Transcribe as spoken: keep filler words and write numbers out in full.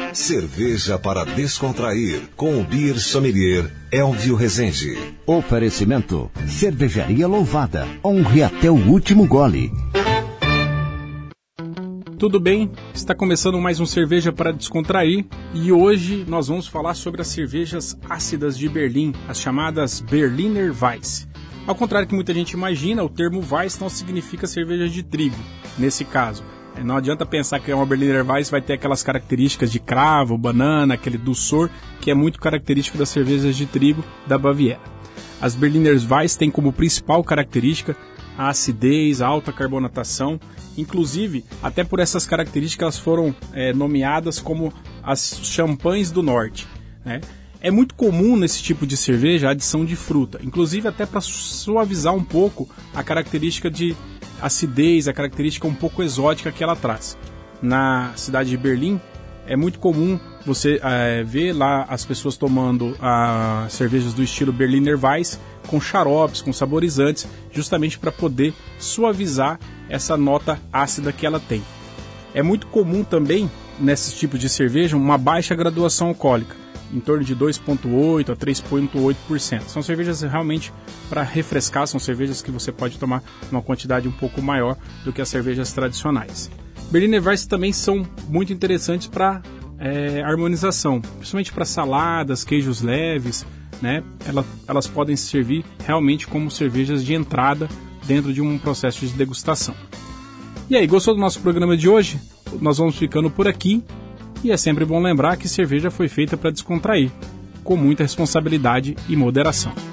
Cerveja para descontrair, com o Beer Sommelier Elvio Rezende. Oferecimento: Cervejaria Louvada. Honre até o último gole. Tudo bem? Está começando mais um Cerveja para Descontrair e hoje nós vamos falar sobre as cervejas ácidas de Berlim, as chamadas Berliner Weiss. Ao contrário do que muita gente imagina, o termo Weiss não significa cerveja de trigo, nesse caso. Não adianta pensar que uma Berliner Weiss vai ter aquelas características de cravo, banana, aquele dulçor, que é muito característico das cervejas de trigo da Baviera. As Berliner Weiss têm como principal característica a acidez, a alta carbonatação. Inclusive, até por essas características, elas foram é, nomeadas como as champanhes do norte, né? É muito comum nesse tipo de cerveja a adição de fruta, inclusive até para suavizar um pouco a característica de acidez, a característica um pouco exótica que ela traz. Na cidade de Berlim, é muito comum você é, ver lá as pessoas tomando a, cervejas do estilo Berliner Weiss com xaropes, com saborizantes, justamente para poder suavizar essa nota ácida que ela tem. É muito comum também, nesses tipos de cerveja, uma baixa graduação alcoólica, em torno de dois vírgula oito por cento a três vírgula oito por cento. São cervejas realmente para refrescar, são cervejas que você pode tomar uma quantidade um pouco maior do que as cervejas tradicionais. Berliner Weiss também são muito interessantes para é, harmonização, principalmente para saladas, queijos leves, né? Elas, elas podem servir realmente como cervejas de entrada dentro de um processo de degustação. E aí, gostou do nosso programa de hoje? Nós vamos ficando por aqui. E é sempre bom lembrar que cerveja foi feita para descontrair, com muita responsabilidade e moderação.